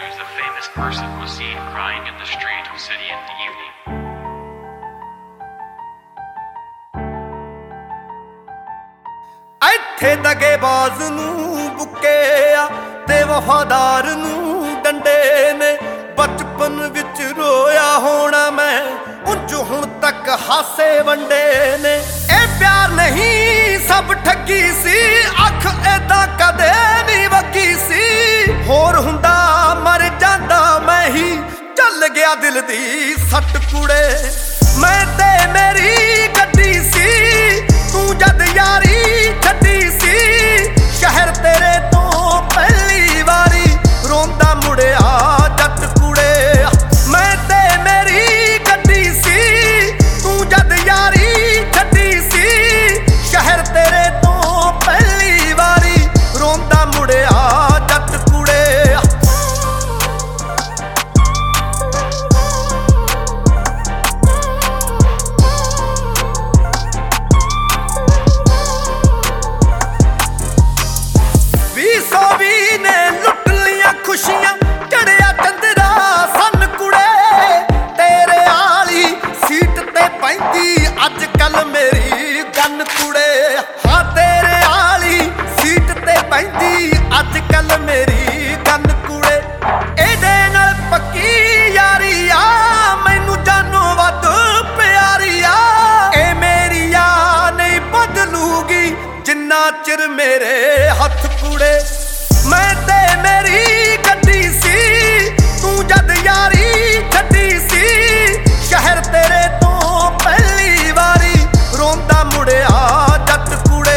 news a famous person was seen crying in the street of city in the evening. ਇੱਥੇ ਦਗੇਬਾਜ਼ ਨੂੰ ਬੁੱਕਿਆ ਤੇ ਵਫਾਦਾਰ ਨੂੰ ਡੰਡੇ ਨੇ। ਬਚਪਨ ਵਿੱਚ ਰੋਇਆ ਹੋਣਾ ਮੈਂ, ਉਂਝ ਹੁਣ ਤੱਕ ਹਾਸੇ ਵੰਡੇ ਨੇ। ਇਹ ਪਿਆਰ ਨਹੀਂ ਸਭ ਠੱਗੀ ਸੀ, ਅੱਖ ਏਦਾਂ ਕਦੇ ਨਹੀਂ ਵਗੀ ਸੀ। ਹੋਰ ਹੁੰਦਾ ਮਰ ਜਾਂਦਾ ਮੈਂ ਹੀ, ਚੱਲ ਗਿਆ ਦਿਲ ਦੀ ਸੱਟ ਕੁੜੇ। ਮੈਂ ਤੇ ਮੇਰੀ ਗੱਡੀ ਸੀ, ਤੂੰ ਜਦ ਯਾਰੀ ਛੱਡੀ ਸੀ। ਸ਼ਹਿਰ ਤੇਰੇ ਤੋਂ ਪਹਿਲੀ ਵਾਰੀ ਰੋਂਦਾ ਮੁੜਿਆ ਜੱਟ ਕੁੜੇ। ਮੈਂ ਤੇ ਮੇਰੀ ਗੱਡੀ ਸੀ, ਤੂੰ ਜਦ ਯਾਰੀ ਛੱਡੀ ਸੀ। ਸ਼ਹਿਰ ਤੇਰੇ ਤੋਂ ਪਹਿਲੀ ਵਾਰੀ ਰੋਂਦਾ ਮੁੜਿਆ ਜੱਟ ਕੁੜੇ। ਖੁਸ਼ੀਆਂ ਚੜਿਆ ਚੰਦਰਾ ਸੰਨ ਕੁੜੇ। ਤੇਰੇ ਆਲੀ ਸੀਟ ਤੇ ਪੈਂਦੀ ਅੱਜ ਕੱਲ ਮੇਰੀ ਗੰਨ ਕੁੜੇ। ਹਾਂ ਤੇਰੇ ਆਲੀ ਸੀਟ ਤੇ ਪੈਂਦੀ ਅੱਜ ਕੱਲ ਮੇਰੀ ਗੰਨ ਕੁੜੇ। ਇਹਦੇ ਨਾਲ ਪੱਕੀ ਯਾਰੀ ਆ, ਮੈਨੂੰ ਜਾਨੋਂ ਵੱਧ ਪਿਆਰੀ ਆ। ਇਹ ਮੇਰੀ ਆ ਨਹੀਂ ਬਦਲੂਗੀ ਜਿੰਨਾ ਚਿਰ ਮੇਰੇ ਹੱਥ ਕੁੜੇ। ਮੈਂ ਤੇ ਮੇਰੀ ਗੱਡੀ ਸੀ, ਤੂੰ ਜਦ ਯਾਰੀ ਛੱਡੀ ਸੀ। ਸ਼ਹਿਰ ਤੇਰੇ ਤੋਂ ਪਹਿਲੀ ਵਾਰੀ ਰੋਂਦਾ ਮੁੜਿਆ ਜੱਟ ਕੁੜੇ।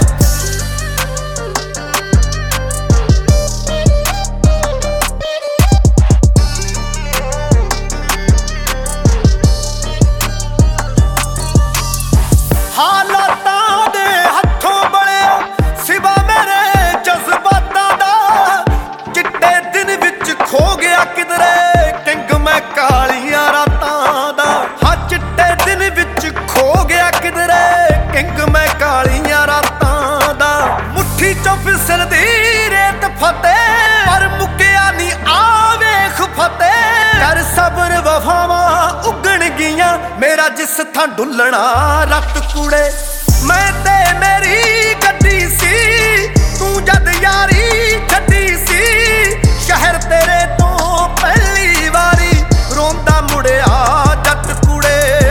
ਹਾਲਾਤਾਂ ਦੇ ਹੱਥੋਂ ਬਲਿਆ ਸਿਵਾ ਮੇਰੇ ਜਜ਼ਬਾਤਾਂ ਦਾ। ਚਿੱਟੇ ਦਿਨ ਵਿੱਚ ਖੋ ਗਿਆ ਕਿਧਰੇ ਕਿੰਗ ਮੈਂ ਕਾਲੀਆਂ ਰਾਤਾਂ ਦਾ। ਹਾਂ ਚਿੱਟੇ ਦਿਨ ਵਿੱਚ ਖੋ ਗਿਆ ਕਿਧਰੇ ਕਿੰਗ ਮੈਂ ਕਾਲੀਆਂ ਰਾਤਾਂ ਦਾ। ਮੁੱਠੀ ਚੋਂ ਫਿਸਲਦੀ ਰੇਤ ਫਤਿਹ, ਪਰ ਮੁੱਕਿਆ ਨਹੀਂ ਆ ਵੇਖ ਫਤਿਹ। ਕਰ ਸਬਰ ਵਫਾਵਾਂ ਉੱਗਣ ਗਈਆਂ, ਮੇਰਾ ਜਿਸ ਥਾਂ ਡੁੱਲਣਾ ਰੱਤ ਕੁੜੇ। ਮੈਂ ਤੇ ਮੇਰੀ ਗੱਡੀ ਸੀ, ਤੂੰ ਜਦ ਯਾਰੀ ਛੱਡੀ ਸੀ। ਸ਼ਹਿਰ ਤੇਰੇ ਤੋਂ ਪਹਿਲੀ ਵਾਰੀ ਰੋਂਦਾ ਮੁੜਿਆ ਜੱਟ ਕੁੜੇ।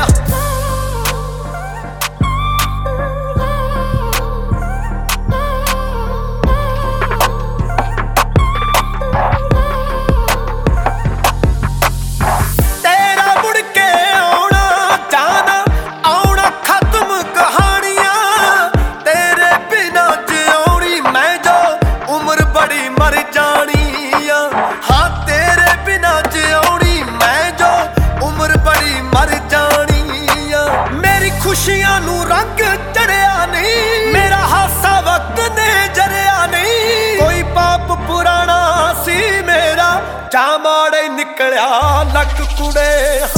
ਤੇਰਾ ਮੁੜ ਕੇ ਆਉਣਾ ਜਾਣਾ, ਆਉਣਾ ਖਤਮ ਕਹਾਣੀਆਂ। ਤੇਰੇ ਬਿਨਾਂ ਜਿਉਣੀ ਮੈਂ ਜੋ ਉਮਰ ਬੜੀ ਮਰ ਜਾਣੀ ਆ। ਹਾਂ ਤੇਰੇ ਬਿਨਾਂ ਜਿਉਣੀ ਮੈਂ ਜੋ ਉਮਰ ਬੜੀ ਮਰ ਜਾਣੀ ਆ। ਮੇਰੀ ਖੁਸ਼ੀਆਂ ਨੂੰ ਰੰਗ ਚੜਿਆ ਨਹੀਂ, ਮੇਰਾ ਹਾਸਾ ਵਕਤ ਨੇ ਜਰਿਆ ਨਹੀਂ। ਕੋਈ ਪਾਪ ਪੁਰਾਣਾ ਸੀ ਮੇਰਾ, ਜਾ ਮਾੜੇ ਨਿਕਲਿਆ ਲੱਕ ਕੁੜੇ।